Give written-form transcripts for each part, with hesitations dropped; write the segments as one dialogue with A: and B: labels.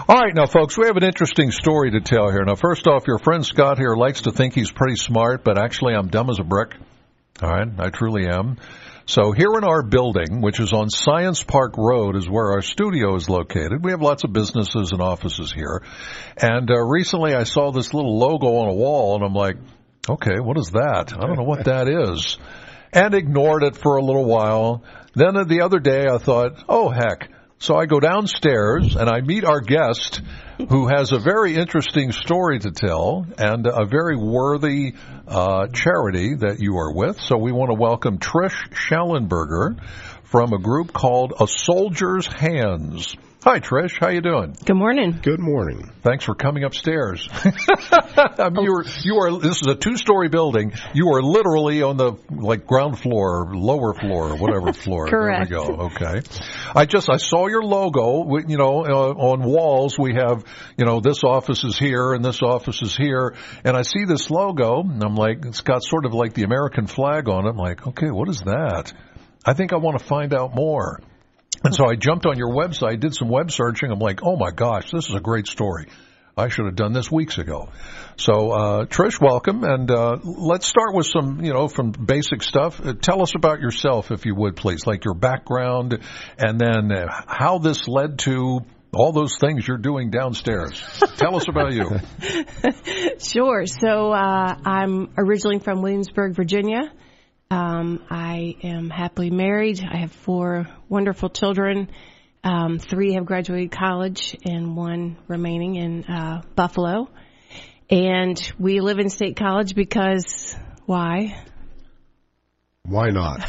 A: All right, now, folks, we have an interesting story to tell here. Now, first off, your friend Scott here likes to think he's pretty smart, but actually I'm dumb as a brick. All right, I truly am. So here in our building, which is on Science Park Road, is where our studio is located. We have lots of businesses and offices here. And recently I saw this little logo on a wall, and I'm like, okay, what is that? I don't know what that is. And ignored it for a little while. Then the other day I thought, oh, heck. So I go downstairs and I meet our guest who has a very interesting story to tell and a very worthy charity that you are with. So we want to welcome Trish Schallenberger from a group called A Soldier's Hands. Hi, Trish. How you doing?
B: Good morning.
C: Good morning.
A: Thanks for coming upstairs. I mean, you are. This is a 2-story building. You are literally on the ground floor, or lower floor, or whatever floor.
B: Correct.
A: There we go. Okay. I saw your logo. On walls we have, this office is here and this office is here, and I see this logo, and I'm like, it's got sort of like the American flag on it. I'm like, okay, what is that? I think I want to find out more. And so I jumped on your website, did some web searching. I'm like, oh, my gosh, this is a great story. I should have done this weeks ago. So, Trish, welcome. And let's start with some, from basic stuff. Tell us about yourself, if you would, please, like your background and then how this led to all those things you're doing downstairs. Tell us about you.
B: Sure. So I'm originally from Williamsburg, Virginia. I am happily married. I have 4 wonderful children. 3 have graduated college and 1 remaining in Buffalo. And we live in State College because why?
C: Why not?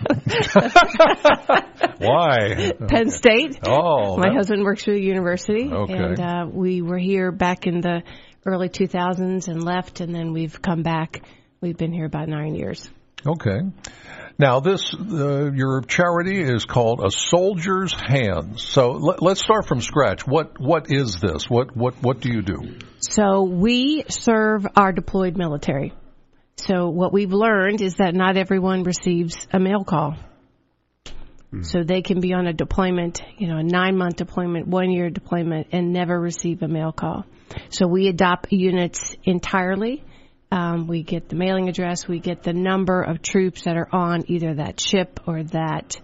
A: Why?
B: Penn State.
A: Oh.
B: My husband works for the university.
A: Okay.
B: And we were here back in the early 2000s and left, and then we've come back. We've been here about 9 years.
A: Okay. Now, your charity is called A Soldier's Hands. So let's start from scratch. What is this? What do you do?
B: So we serve our deployed military. So what we've learned is that not everyone receives a mail call. So they can be on a deployment, a 9-month deployment, 1-year deployment, and never receive a mail call. So we adopt units entirely. We get the mailing address, we get the number of troops that are on either that ship or that,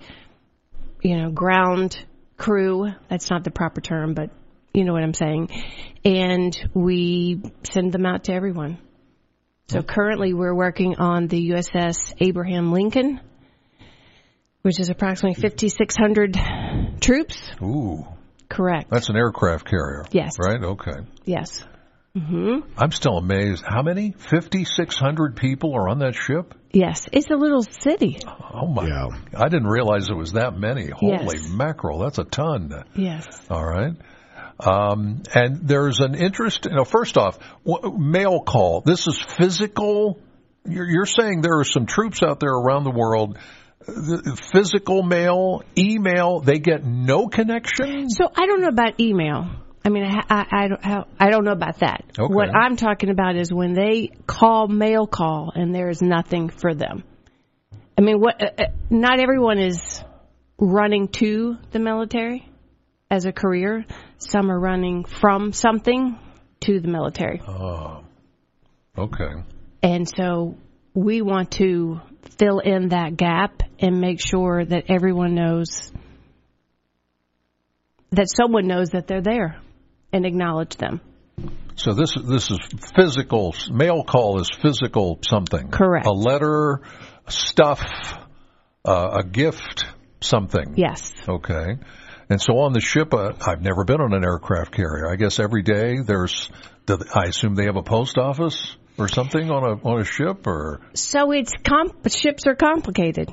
B: ground crew. That's not the proper term, but you know what I'm saying. And we send them out to everyone. So currently we're working on the USS Abraham Lincoln, which is approximately 5,600 troops.
A: Ooh.
B: Correct.
A: That's an aircraft carrier.
B: Yes.
A: Right? Okay.
B: Yes. Mm-hmm.
A: I'm still amazed. How many? 5,600 people are on that ship?
B: Yes. It's a little city.
A: Oh, my.
C: Yeah.
A: I didn't realize it was that many. Holy
B: Yes.
A: mackerel. That's a ton.
B: Yes.
A: All right. And there's an interest, first off, mail call. This is physical. You're saying there are some troops out there around the world, physical mail, email, they get no connection?
B: So I don't know about email. I mean, I don't know about that.
A: Okay.
B: What I'm talking about is when they mail call, and there is nothing for them. I mean, not everyone is running to the military as a career. Some are running from something to the military.
A: Oh, okay.
B: And so we want to fill in that gap and make sure that everyone knows, that someone knows that they're there and acknowledge them.
A: So this is physical. Mail call is physical something.
B: Correct.
A: A letter, stuff, a gift, something.
B: Yes.
A: Okay. And so on the ship, I've never been on an aircraft carrier. I guess every day I assume they have a post office or something on a ship, or? So
B: ships are complicated.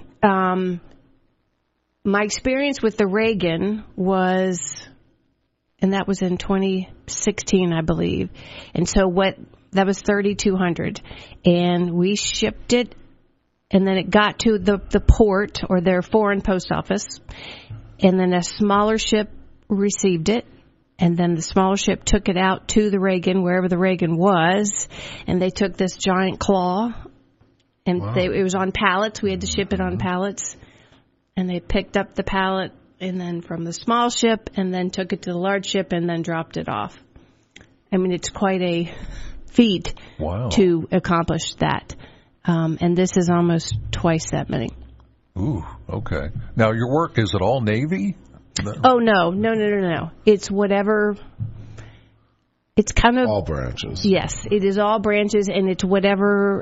B: My experience with the Reagan was, and that was in 2016, I believe. And so that was 3,200. And we shipped it, and then it got to the port or their foreign post office. And then a smaller ship received it. And then the smaller ship took it out to the Reagan, wherever the Reagan was. And they took this giant claw. And
C: Wow.
B: it was on pallets. We had to ship it on pallets. And they picked up the pallet and then from the small ship, and then took it to the large ship, and then dropped it off. I mean, it's quite a feat to accomplish that. And this is almost twice that many.
A: Ooh, okay. Now, your work, is it all Navy?
B: Oh, no. It's whatever. It's kind of
C: all branches.
B: Yes, it is all branches, and it's whatever.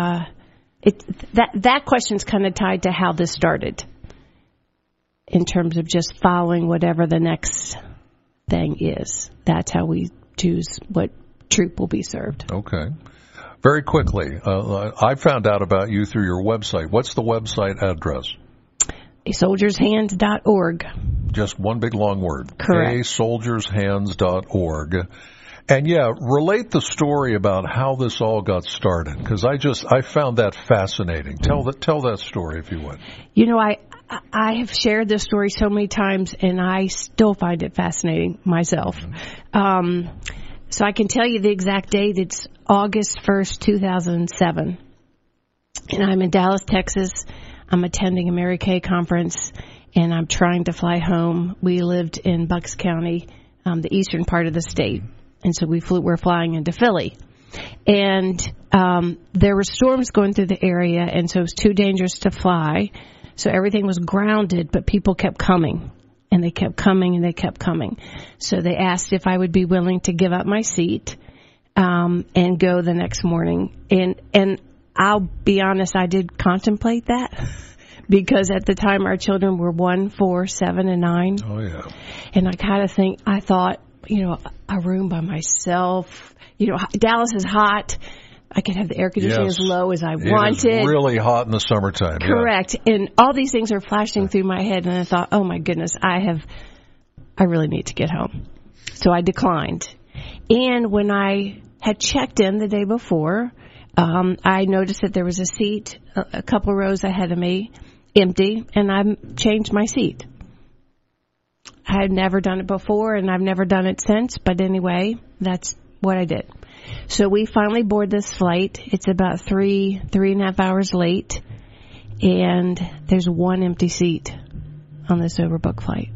B: That question's kind of tied to how this started, in terms of just following whatever the next thing is. That's how we choose what troop will be served.
A: Okay. Very quickly, I found out about you through your website. What's the website address?
B: asoldiershands.org.
A: Just one big long word.
B: Correct.
A: asoldiershands.org. And relate the story about how this all got started, because I found that fascinating. Tell that story if you would.
B: You know, I have shared this story so many times, and I still find it fascinating myself. So I can tell you the exact date. It's August 1st, 2007. And I'm in Dallas, Texas. I'm attending a Mary Kay conference, and I'm trying to fly home. We lived in Bucks County, the eastern part of the state. And so we're flying into Philly. And there were storms going through the area, and so it was too dangerous to fly. So everything was grounded, but people kept coming. And they kept coming, and they kept coming. So they asked if I would be willing to give up my seat and go the next morning. And I'll be honest, I did contemplate that. Because at the time our children were 1, 4, 7, and 9.
A: Oh, yeah.
B: And I thought, a room by myself. Dallas is hot. I could have the air conditioning as low as I wanted.
A: It is really hot in the summertime.
B: Correct. Yeah. And all these things are flashing through my head, and I thought, oh my goodness, I really need to get home. So I declined. And when I had checked in the day before, I noticed that there was a seat a couple rows ahead of me, empty, and I changed my seat. I had never done it before, and I've never done it since, but anyway, that's what I did. So we finally board this flight. It's about 3.5 hours late, and there's one empty seat on this overbooked flight.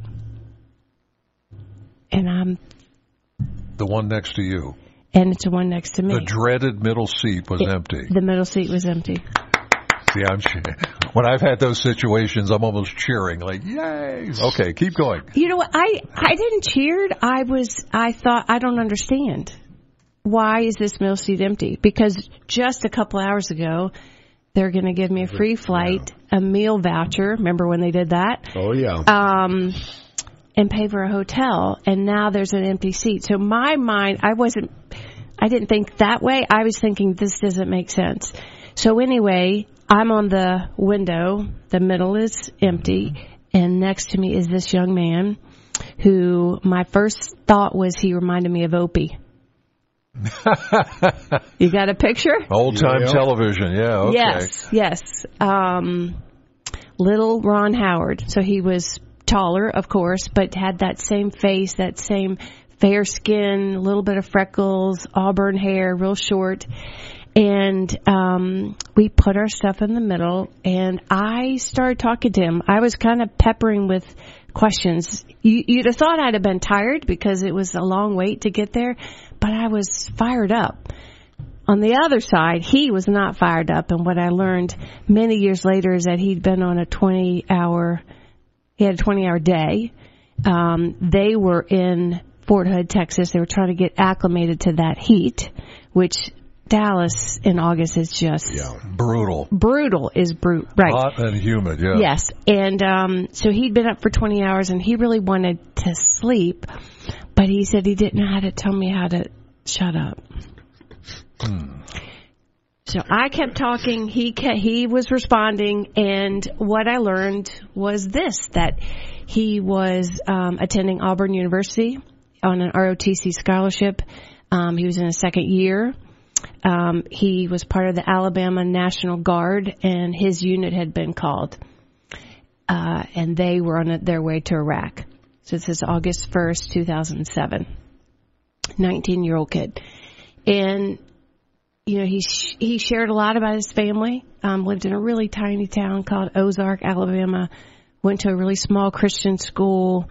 B: And I'm
A: the one next to you.
B: And it's the one next to me.
A: The dreaded middle seat was empty.
B: The middle seat was empty.
A: See, when I've had those situations, I'm almost cheering, like, yay! Okay, keep going.
B: You know what? I didn't cheer. I thought, I don't understand. Why is this middle seat empty? Because just a couple hours ago, they're going to give me a free flight, a meal voucher. Remember when they did that?
C: Oh, yeah.
B: And pay for a hotel, and now there's an empty seat. So my mind, I didn't think that way. I was thinking, this doesn't make sense. So anyway, I'm on the window, the middle is empty, and next to me is this young man who my first thought was he reminded me of Opie. You got a picture?
A: Old-time television, yeah, okay.
B: Yes. Little Ron Howard. So he was taller, of course, but had that same face, that same fair skin, a little bit of freckles, auburn hair, real short. And we put our stuff in the middle, and I started talking to him. I was kind of peppering with questions. You'd have thought I'd have been tired because it was a long wait to get there, but I was fired up. On the other side, he was not fired up, and what I learned many years later is that he'd been on a 20-hour day. They were in Fort Hood, Texas. They were trying to get acclimated to that heat, which Dallas in August is just
A: brutal.
B: Brutal is right.
A: Hot and humid, yeah.
B: Yes. And so he'd been up for 20 hours, and he really wanted to sleep, but he said he didn't know how to tell me how to shut up. So I kept talking, he was responding, and what I learned was this, that he was attending Auburn University on an ROTC scholarship. He was in his second year. He was part of the Alabama National Guard, and his unit had been called. And they were on their way to Iraq. So this is August 1st, 2007. 19-year-old kid. And, he shared a lot about his family. Lived in a really tiny town called Ozark, Alabama, went to a really small Christian school.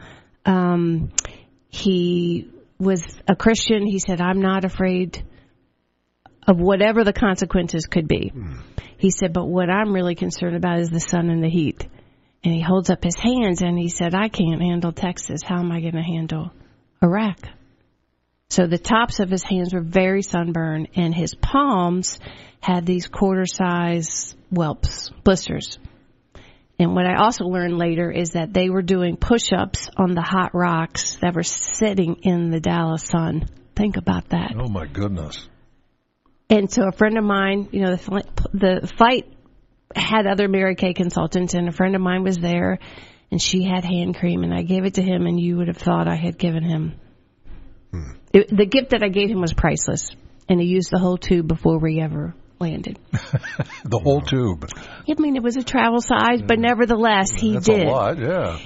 B: He was a Christian. He said, I'm not afraid of whatever the consequences could be. He said, but what I'm really concerned about is the sun and the heat. And he holds up his hands and he said, I can't handle Texas. How am I going to handle Iraq? So the tops of his hands were very sunburned, and his palms had these quarter-size whelps, blisters. And what I also learned later is that they were doing push-ups on the hot rocks that were sitting in the Dallas sun. Think about that.
A: Oh, my goodness.
B: And so a friend of mine, you know, the fight had other Mary Kay consultants, and a friend of mine was there, and she had hand cream, and I gave it to him, and you would have thought I had given him. The gift that I gave him was priceless, and he used the whole tube before we ever landed.
A: The whole tube.
B: I mean, it was a travel size, but nevertheless, he
A: That's
B: did.
A: a lot, yeah.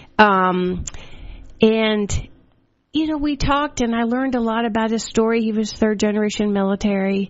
B: And, you know, we talked, and I learned a lot about his story. He was third-generation military.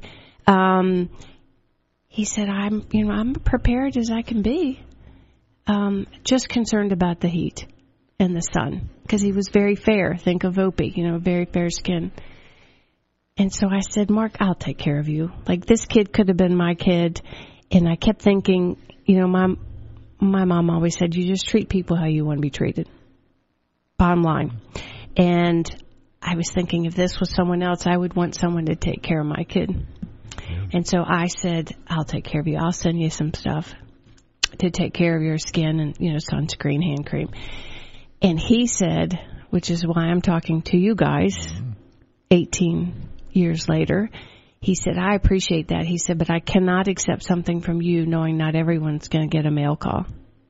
B: He said, I'm prepared as I can be. Just concerned about the heat and the sun, because he was very fair. Think of Opie, you know, very fair skin. And so I said, Mark, I'll take care of you. Like, this kid could have been my kid. And I kept thinking, you know, my mom always said, you just treat people how you want to be treated. Bottom line. And I was thinking, if this was someone else, I would want someone to take care of my kid. Yeah. And so I said, I'll take care of you. I'll send you some stuff to take care of your skin and, you know, sunscreen, hand cream. And he said, which is why I'm talking to you guys 18 years later, he said, I appreciate that. He said, but I cannot accept something from you knowing not everyone's going to get a mail call.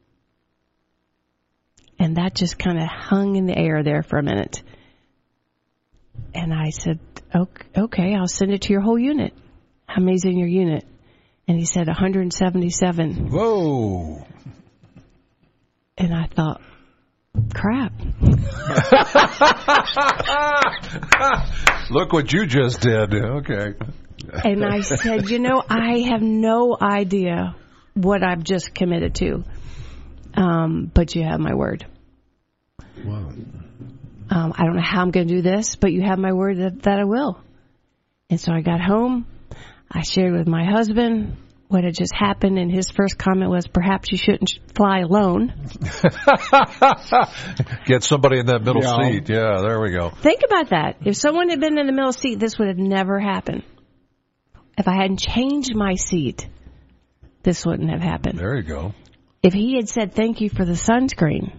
B: And that just kind of hung in the air there for a minute. And I said, okay, I'll send it to your whole unit. How many's in your unit? And he said 177.
A: Whoa.
B: And I thought, crap.
A: Look what you just did. Okay.
B: And I said, you know, I have no idea what I've just committed to. But you have my word.
C: Wow.
B: I don't know how I'm going to do this, but you have my word that I will. And so I got home. I shared with my husband what had just happened, and his first comment was, perhaps you shouldn't fly alone.
A: Get somebody in that middle seat. Yeah, there we go.
B: Think about that. If someone had been in the middle seat, this would have never happened. If I hadn't changed my seat, this wouldn't have happened.
A: There you go.
B: If he had said, thank you for the sunscreen,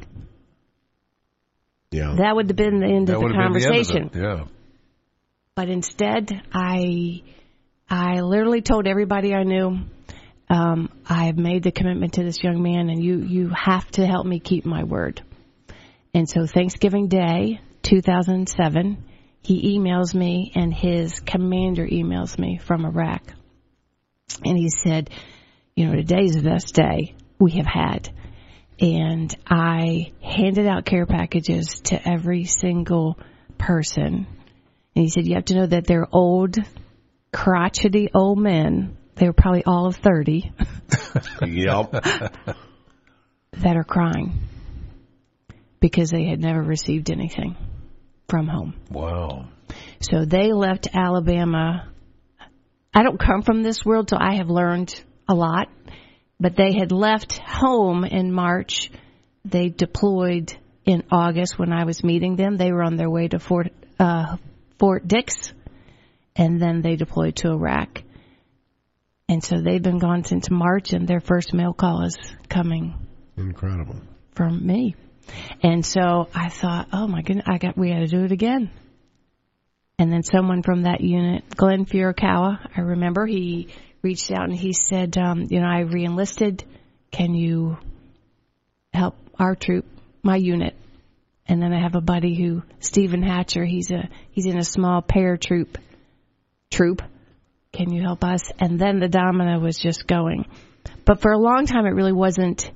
B: that would have been the end of the conversation.
A: Yeah.
B: But instead, I literally told everybody I knew, I have made the commitment to this young man, and you have to help me keep my word. And so Thanksgiving Day, 2007, he emails me, and his commander emails me from Iraq. And he said, you know, today's the best day we have had. And I handed out care packages to every single person. And he said, you have to know that they're old, crotchety old men. They were probably all of 30.
C: Yep.
B: That are crying because they had never received anything from home.
A: Wow.
B: So they left Alabama. I don't come from this world, so I have learned a lot. But they had left home in March. They deployed in August when I was meeting them. They were on their way to Fort Dix, and then they deployed to Iraq. And so they've been gone since March, and their first mail call is coming.
C: Incredible.
B: From me. And so I thought, oh my goodness, we got to do it again. And then someone from that unit, Glenn Furukawa, I remember, he reached out and he said, you know, I re-enlisted. Can you help our troop, my unit? And then I have a buddy Stephen Hatcher, he's in a small paratroop troop. Can you help us? And then the domino was just going. But for a long time, it really wasn't.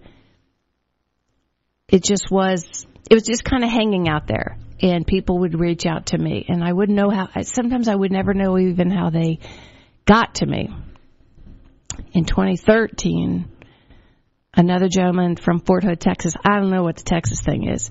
B: It was just kind of hanging out there. And people would reach out to me. And I wouldn't know how, sometimes I would never know even how they got to me. In 2013, another gentleman from Fort Hood, Texas. I don't know what the Texas thing is.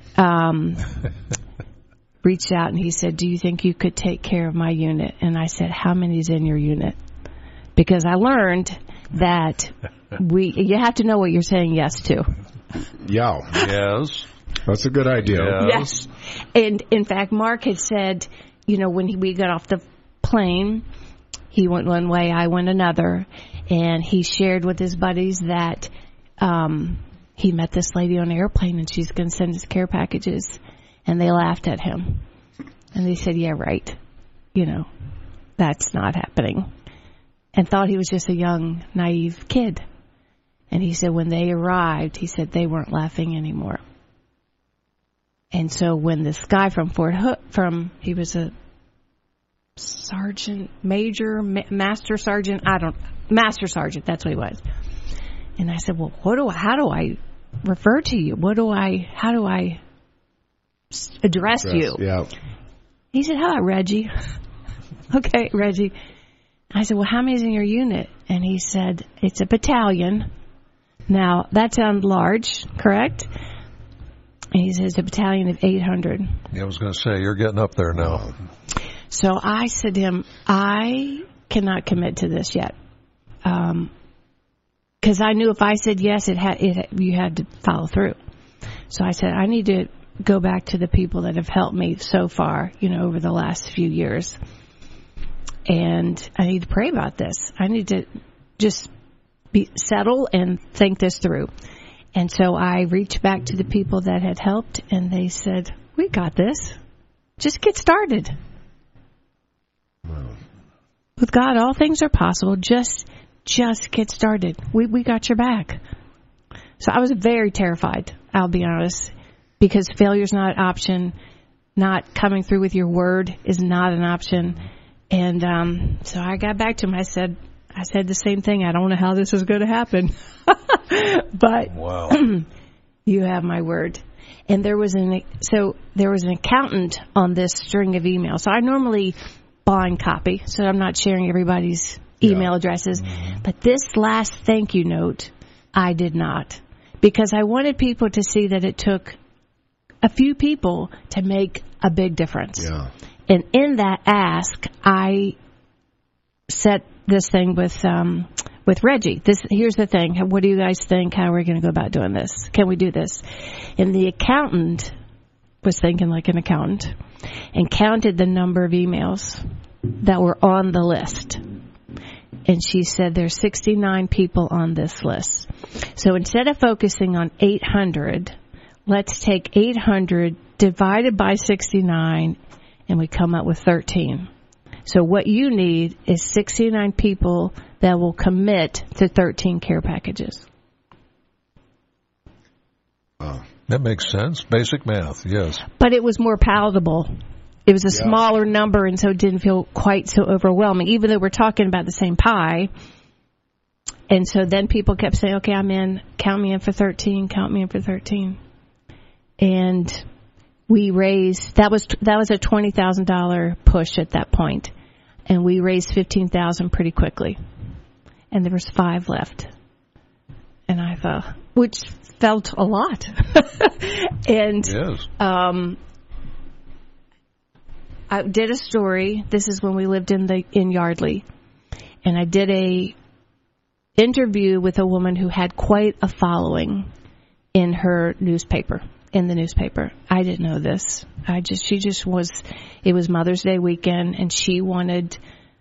B: Reached out and he said, "Do you think you could take care of my unit?" And I said, "How many's in your unit?" Because I learned that you have to know what you're saying yes to.
C: Yeah.
A: Yes.
C: That's a good idea.
B: Yes. And in fact, Mark had said, when we got off the plane, he went one way, I went another, and he shared with his buddies that he met this lady on an airplane and she's going to send us care packages. And they laughed at him. And they said, "Yeah, right. That's not happening." And thought he was just a young, naive kid. And he said when they arrived, he said they weren't laughing anymore. And so when this guy from Fort Hood, he was a sergeant, major, master sergeant, master sergeant, that's what he was. And I said, "Well, how do I refer to you? How do I address you?"
C: Yeah.
B: He said, "How about Reggie?" "Okay, Reggie." I said, "Well, how many's in your unit?" And he said, "It's a battalion." Now, that sounds large, correct? And he says, "A battalion of 800.
A: Yeah, I was going to say, you're getting up there now.
B: So I said to him, "I cannot commit to this yet." Because I knew if I said yes, you had to follow through. So I said, "I need to go back to the people that have helped me so far, over the last few years. And I need to pray about this. I need to just settle and think this through." And so I reached back to the people that had helped, and they said, "We got this. Just get started."
C: Wow.
B: With God, all things are possible. Just get started. We got your back. So I was very terrified, I'll be honest, because failure's not an option. Not coming through with your word is not an option. And so I got back to him. I said the same thing. "I don't know how this is going to happen." But
A: Wow.
B: You have my word. And there was an accountant on this string of emails. So I normally blind copy, so I'm not sharing everybody's email addresses. Mm-hmm. But this last thank you note, I did not. Because I wanted people to see that it took a few people to make a big difference.
C: Yeah.
B: And in that ask, I set this thing with Reggie. Here's the thing. What do you guys think? How are we going to go about doing this? Can we do this? And the accountant was thinking like an accountant and counted the number of emails that were on the list. And she said there's 69 people on this list. So instead of focusing on 800, let's take 800 divided by 69, and we come up with 13. So what you need is 69 people that will commit to 13 care packages.
A: That makes sense. Basic math, yes.
B: But it was more palatable. It was a smaller number, and so it didn't feel quite so overwhelming, even though we're talking about the same pie. And so then people kept saying, "Okay, I'm in. Count me in for 13. Count me in for 13." And we raised, that was a $20,000 push at that point. And we raised $15,000 pretty quickly. And there was 5 left. And I thought, which felt a lot. And
A: yes.
B: I did a story. This is when we lived in Yardley. And I did a interview with a woman who had quite a following in the newspaper. I didn't know this. It was Mother's Day weekend, and she wanted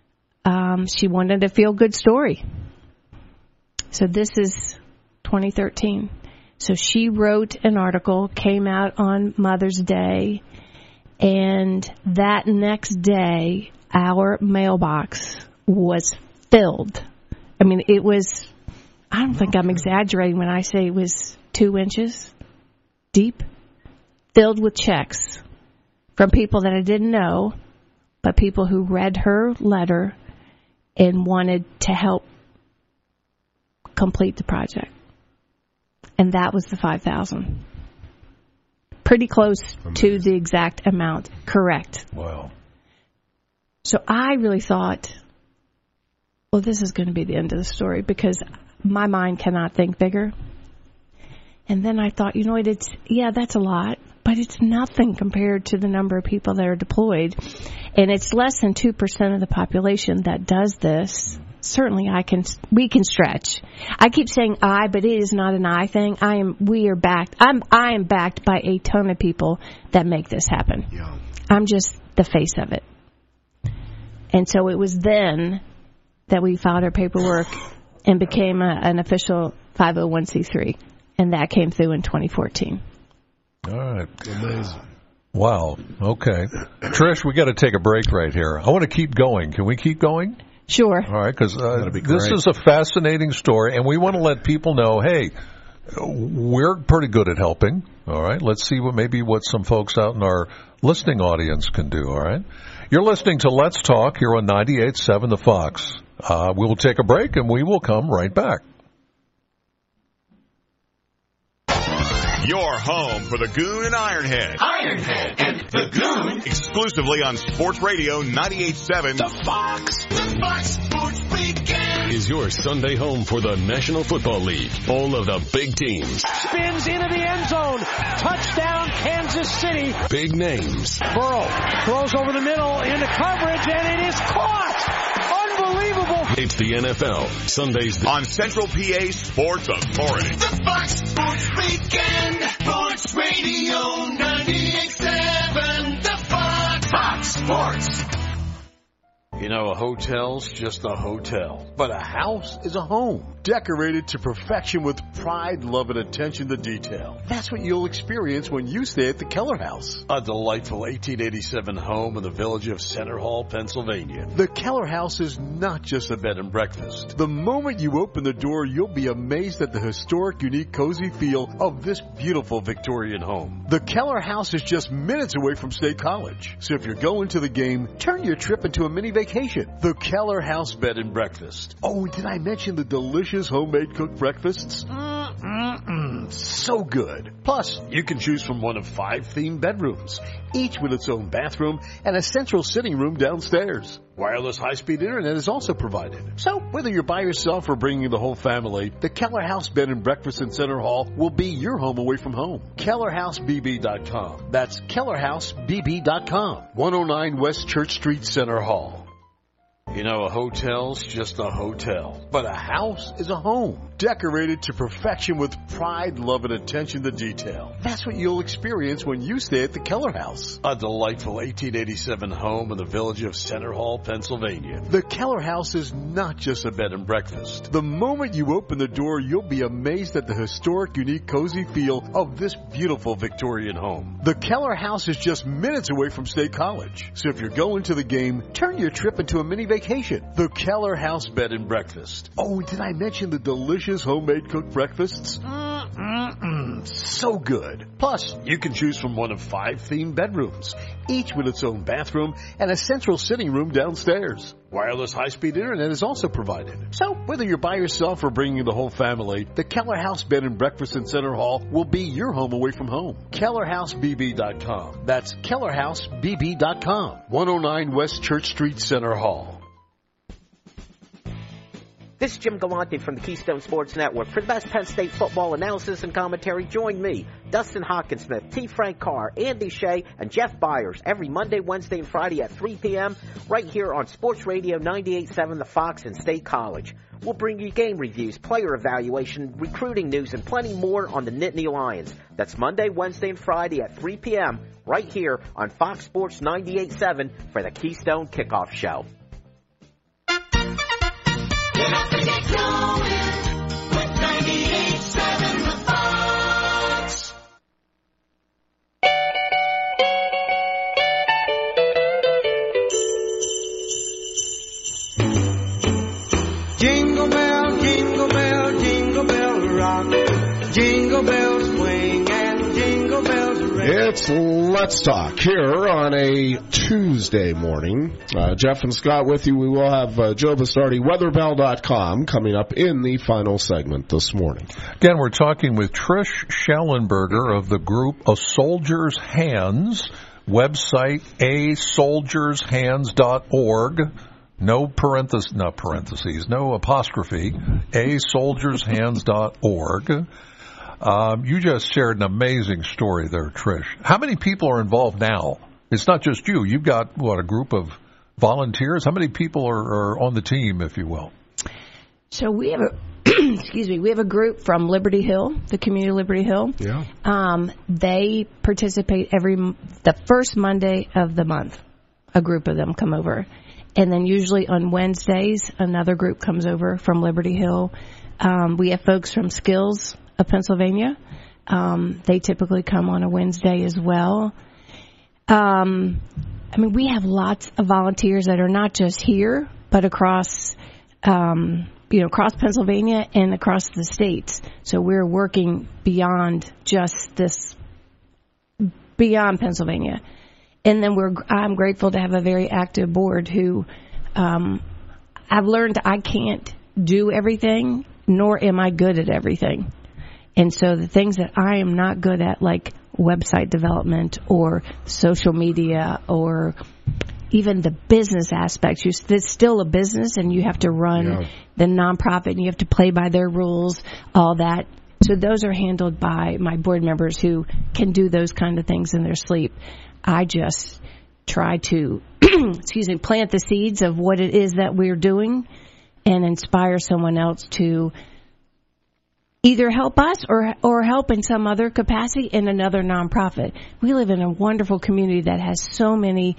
B: a feel-good story. So this is 2013. So she wrote an article, came out on Mother's Day, and that next day, our mailbox was filled. I mean, I don't think I'm exaggerating when I say it was 2 inches deep, filled with checks from people that I didn't know, but people who read her letter and wanted to help complete the project. And that was the $5,000. Pretty close to the exact amount. Correct.
A: Wow.
B: So I really thought, well, this is going to be the end of the story, because my mind cannot think bigger. And then I thought, that's a lot, but it's nothing compared to the number of people that are deployed. And it's less than 2% of the population that does this. Certainly we can stretch. I keep saying but it is not an I thing. I am backed by a ton of people that make this happen.
C: Yeah.
B: I'm just the face of it. And so it was then that we filed our paperwork and became an official 501c3. And that came through in 2014.
A: All right.
C: Amazing.
A: Wow. Okay. Trish, we got to take a break right here. I want to keep going. Can we keep going?
B: Sure.
A: All right, because
C: be
A: this
C: great.
A: is a fascinating story, and we want to let people know, hey, we're pretty good at helping. All right, let's see what some folks out in our listening audience can do. All right, you're listening to Let's Talk here on 98.7 The Fox. We will take a break, and we will come right back.
D: Your home for the Goon and Ironhead.
E: Ironhead and the Goon.
D: Exclusively on Sports Radio 98.7
E: The Fox. The Fox Sports Weekend.
F: Is your Sunday home for the National Football League. All of the big teams.
G: Spins into the end zone. Touchdown, Kansas City.
F: Big names.
G: Burrow throws over the middle into coverage, and it is caught. Unbelievable.
F: It's the NFL. Sundays
D: on Central PA Sports Authority.
E: The Fox Sports Weekend. Sports Radio 98.7. The Fox Sports.
H: You know, a hotel's just a hotel, but a house is a home, decorated to perfection with pride, love, and attention to detail. That's what you'll experience when you stay at the Keller House, a delightful 1887 home in the village of Center Hall, Pennsylvania. The Keller House is not just a bed and breakfast. The moment you open the door, you'll be amazed at the historic, unique, cozy feel of this beautiful Victorian home. The Keller House is just minutes away from State College, so if you're going to the game, turn your trip into a mini vacation. The Keller House Bed and Breakfast. Oh, did I mention the delicious homemade cooked breakfasts? So good. Plus, you can choose from one of 5 themed bedrooms, each with its own bathroom and a central sitting room downstairs. Wireless high-speed internet is also provided. So, whether you're by yourself or bringing the whole family, the Keller House Bed and Breakfast in Center Hall will be your home away from home. KellerHouseBB.com. That's KellerHouseBB.com. 109 West Church Street, Center Hall. You know, a hotel's just a hotel, but a house is a home, decorated to perfection with pride, love, and attention to detail. That's what you'll experience when you stay at the Keller House, a delightful 1887 home in the village of Center Hall, Pennsylvania. The Keller House is not just a bed and breakfast. The moment you open the door, you'll be amazed at the historic, unique, cozy feel of this beautiful Victorian home. The Keller House is just minutes away from State College, so if you're going to the game, turn your trip into a mini vacation. The Keller House Bed and Breakfast. Oh, did I mention the delicious homemade cooked breakfasts? So good. Plus, you can choose from one of 5 themed bedrooms, each with its own bathroom and a central sitting room downstairs. Wireless high-speed internet is also provided. So, whether you're by yourself or bringing the whole family, the Keller House Bed and Breakfast in Center Hall will be your home away from home. KellerHouseBB.com. That's KellerHouseBB.com. 109 West Church Street, Center Hall.
I: This is Jim Galante from the Keystone Sports Network. For the best Penn State football analysis and commentary, join me, Dustin Hawkinsmith, T. Frank Carr, Andy Shea, and Jeff Byers every Monday, Wednesday, and Friday at 3 p.m. right here on Sports Radio 98.7 The Fox and State College. We'll bring you game reviews, player evaluation, recruiting news, and plenty more on the Nittany Lions. That's Monday, Wednesday, and Friday at 3 p.m. right here on Fox Sports 98.7 for the Keystone Kickoff Show.
E: Get up and get going with 98.7 The Fox.
J: Jingle bell, jingle bell, jingle bell rock. Jingle bells swing and jingle bells ring.
C: It's Let's Talk here on a Tuesday morning. Jeff and Scott with you. We will have Joe Bastardi, weatherbell.com, coming up in the final segment this morning.
A: Again, we're talking with Trish Schellenberger of the group A Soldier's Hands, website asoldiershands.org. No no apostrophe, asoldiershands.org. You just shared an amazing story there, Trish. How many people are involved now? It's not just you. You've got, a group of volunteers? How many people are on the team, if you will?
B: So we have we have a group from Liberty Hill, the community of Liberty Hill.
C: Yeah.
B: They participate the first Monday of the month. A group of them come over. And then usually on Wednesdays, another group comes over from Liberty Hill. We have folks from Skills of Pennsylvania. They typically come on a Wednesday as well. We have lots of volunteers that are not just here, but across, across Pennsylvania and across the states. So we're working beyond just beyond Pennsylvania. And then I'm grateful to have a very active board who, I've learned I can't do everything, nor am I good at everything. And so the things that I am not good at, like website development or social media or even the business aspects, it's still a business and you have to run the nonprofit and you have to play by their rules, all that. So those are handled by my board members who can do those kind of things in their sleep. I just try to, plant the seeds of what it is that we're doing and inspire someone else to either help us or help in some other capacity in another nonprofit. We live in a wonderful community that has so many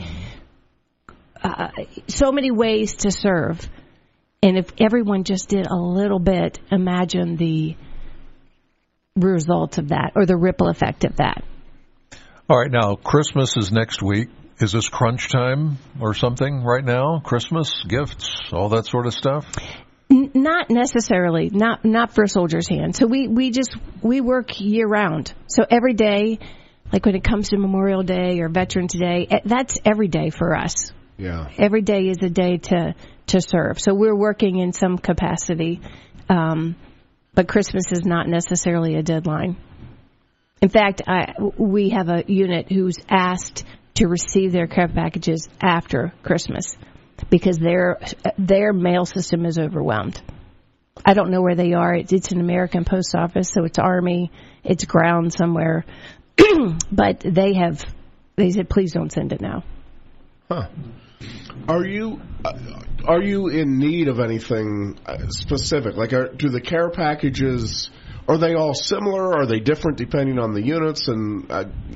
B: ways to serve. And if everyone just did a little bit, imagine the results of that or the ripple effect of that.
A: All right, now Christmas is next week. Is this crunch time or something right now? Christmas, gifts, all that sort of stuff?
B: Not necessarily, not for Soldier's Hand. So we work year round. So every day, like when it comes to Memorial Day or Veterans Day, that's every day for us.
C: Yeah.
B: Every day is a day to serve. So we're working in some capacity, but Christmas is not necessarily a deadline. In fact, we have a unit who's asked to receive their care packages after Christmas because their mail system is overwhelmed. I don't know where they are. It's an American post office, so it's Army, it's ground somewhere. But they said, please don't send it now.
C: Huh. Are you in need of anything specific? Like, do the care packages, are they all similar? Are they different depending on the units? And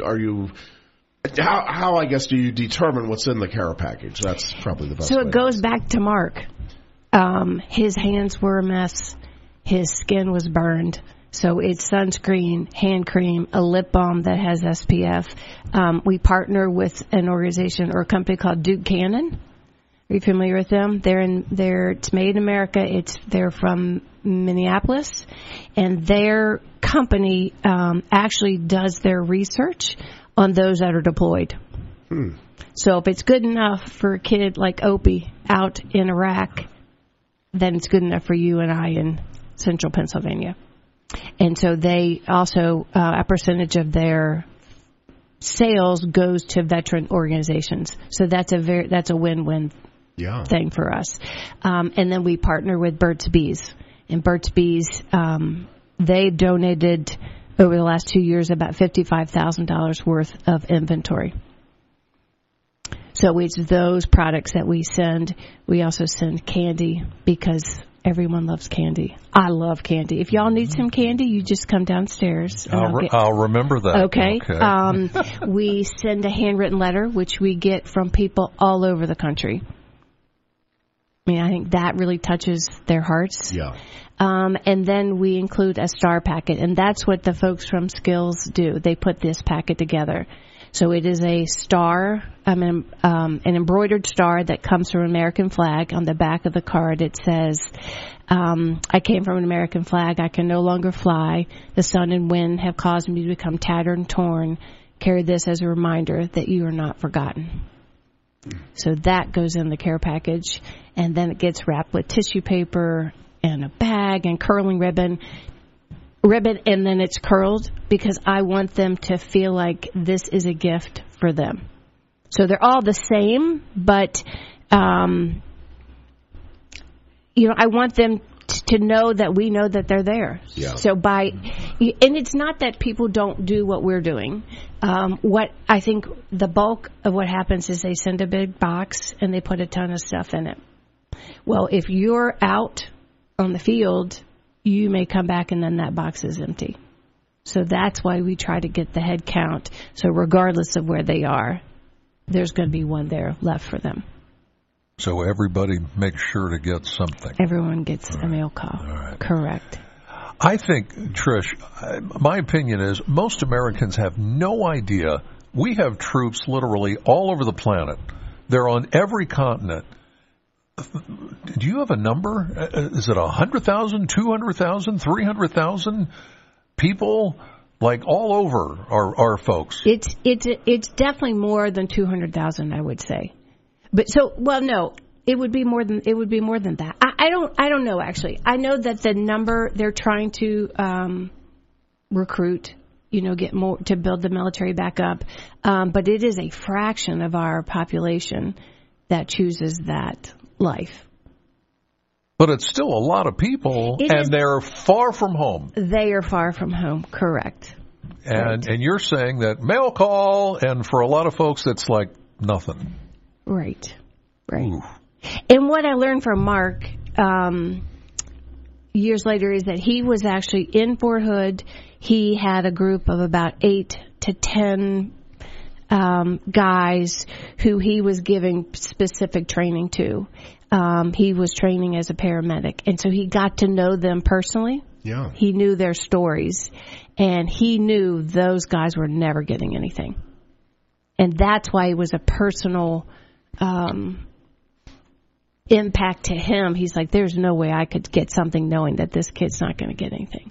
C: how I guess do you determine what's in the care package? That's probably the best way.
B: So it goes back to Mark. His hands were a mess. His skin was burned. So it's sunscreen, hand cream, a lip balm that has SPF. We partner with an organization or a company called Duke Cannon. Are you familiar with them? It's made in America. They're from Minneapolis, and their company actually does their research on those that are deployed. So if it's good enough for a kid like Opie out in Iraq, then it's good enough for you and I in central Pennsylvania. And so they also, a percentage of their sales goes to veteran organizations. So that's a win-win thing for us. And then we partner with Burt's Bees. And Burt's Bees, they've donated over the last 2 years about $55,000 worth of inventory. So it's those products that we send. We also send candy because everyone loves candy. I love candy. If y'all need some candy, you just come downstairs.
A: I'll remember that.
B: Okay. We send a handwritten letter, which we get from people all over the country. I mean, I think that really touches their hearts.
C: Yeah.
B: And then we include a star packet, and that's what the folks from Skills do. They put this packet together. So it is a star, an embroidered star that comes from an American flag. On the back of the card, it says, I came from an American flag. I can no longer fly. The sun and wind have caused me to become tattered and torn. Carry this as a reminder that you are not forgotten. So that goes in the care package, and then it gets wrapped with tissue paper and a bag and curling ribbon, and then it's curled because I want them to feel like this is a gift for them. So they're all the same, but I want them to know that we know that they're there.
C: Yeah.
B: So and it's not that people don't do what we're doing. What I think the bulk of what happens is they send a big box and they put a ton of stuff in it. Well, if you're out on the field, you may come back and then that box is empty. So that's why we try to get the head count. So regardless of where they are, there's going to be one there left for them.
A: So everybody makes sure to get something.
B: Everyone gets a mail call.
A: All right.
B: Correct.
A: I think, Trish, my opinion is most Americans have no idea. We have troops literally all over the planet. They're on every continent. Do you have a number? Is it 100,000, 200,000, 300,000 people? Like all over our folks.
B: It's definitely more than 200,000, I would say. But no, it would be more than that. I don't know actually. I know that the number they're trying to recruit, get more to build the military back up. But it is a fraction of our population that chooses that life.
A: But it's still a lot of people, and they're far from home.
B: They are far from home, correct.
A: And you're saying that mail call, and for a lot of folks, it's like nothing.
B: Right.
A: Ooh.
B: And what I learned from Mark years later is that he was actually in Fort Hood. He had a group of about 8 to 10 guys who he was giving specific training to. He was training as a paramedic, and so he got to know them personally.
C: Yeah.
B: He knew their stories, and he knew those guys were never getting anything. And that's why it was a personal impact to him. He's like, there's no way I could get something knowing that this kid's not going to get anything.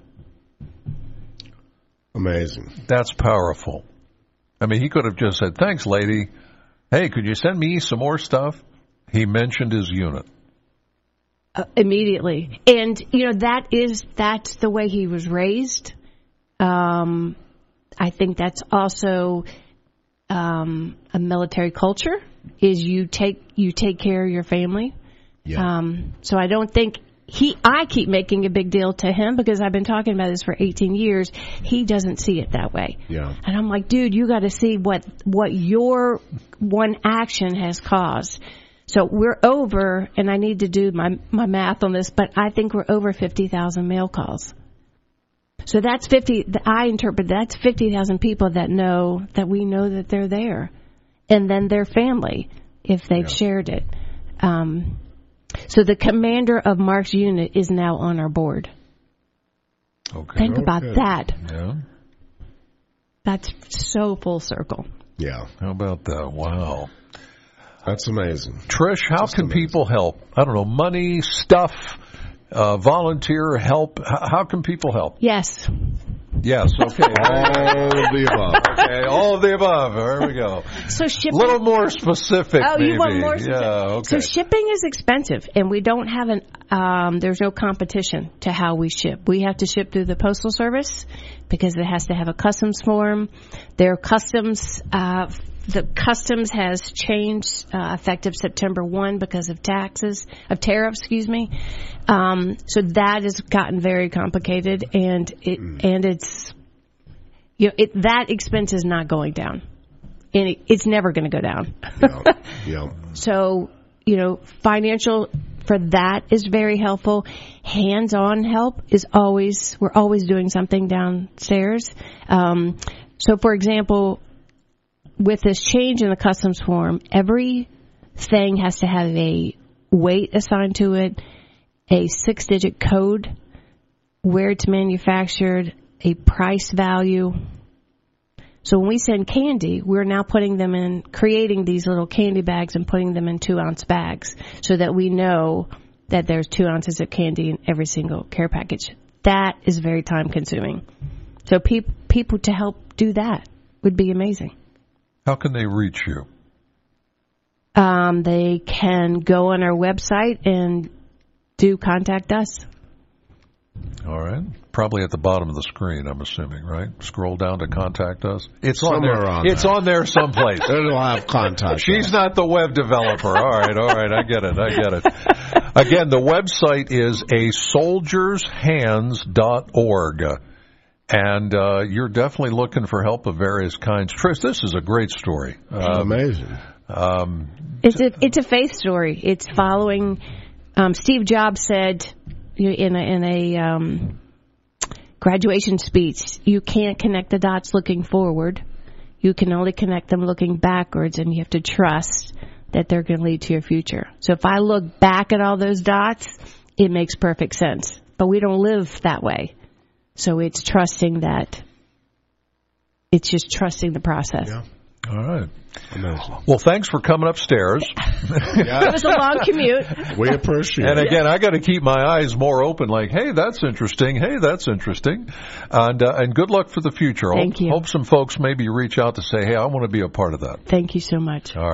C: Amazing.
A: That's powerful. I mean, he could have just said, thanks, lady. Hey, could you send me some more stuff? He mentioned his unit.
B: Immediately. And, that's the way he was raised. I think that's also a military culture, is you take care of your family.
C: Yeah.
B: So I don't think I keep making a big deal to him because I've been talking about this for 18 years. He doesn't see it that way.
C: Yeah.
B: And I'm like, dude, you got to see what your one action has caused. So we're over, and I need to do my math on this, but I think we're over 50,000 mail calls. So that's 50. I interpret that's 50,000 people that we know that they're there, and then their family if they've shared it. So the commander of Mark's unit is now on our board.
A: Okay.
B: Think about that.
A: Yeah.
B: That's so full circle.
C: Yeah.
A: How about that? Wow.
C: That's amazing.
A: Trish, how can people help? I don't know, money, stuff, volunteer, help. How can people help?
B: Yes.
A: Yes, okay.
C: All of the above.
A: Okay, all of the above. There we go.
B: So shipping.
A: A little more specific, maybe.
B: You want more specific?
A: Yeah, okay.
B: So shipping is expensive, and we don't have there's no competition to how we ship. We have to ship through the Postal Service because it has to have a customs form. Their customs, the customs has changed effective September 1 because of tariffs, So that has gotten very complicated, and it's that expense is not going down, and it's never going to go down.
C: Yeah.
B: So financial for that is very helpful. Hands-on help is we're always doing something downstairs. So for example, with this change in the customs form, everything has to have a weight assigned to it, a 6-digit code, where it's manufactured, a price value. So when we send candy, we're now creating these little candy bags and putting them in 2-ounce bags so that we know that there's 2 ounces of candy in every single care package. That is very time consuming. So people to help do that would be amazing.
A: How can they reach you?
B: They can go on our website and do contact us.
A: All right. Probably at the bottom of the screen, I'm assuming, right? Scroll down to contact us. It's on
C: Somewhere
A: there.
C: on
A: It's
C: there.
A: on there someplace.
C: It'll have contact.
A: She's not the web developer. All right. I get it. Again, the website is asoldiershands.org. And you're definitely looking for help of various kinds. Trish, this is a great story.
C: Amazing.
B: It's a faith story. It's following. Steve Jobs said in a graduation speech, you can't connect the dots looking forward. You can only connect them looking backwards, and you have to trust that they're going to lead to your future. So if I look back at all those dots, it makes perfect sense. But we don't live that way. So it's trusting that. It's just trusting the process.
C: Yeah.
A: All right.
C: Amazing.
A: Well, thanks for coming upstairs.
B: It was a long commute.
C: We appreciate it.
A: And again, I got to keep my eyes more open. Like, hey, that's interesting. Hey, that's interesting. And good luck for the future.
B: Thank you.
A: Hope some folks maybe reach out to say, hey, I want to be a part of that.
B: Thank you so much.
A: All right.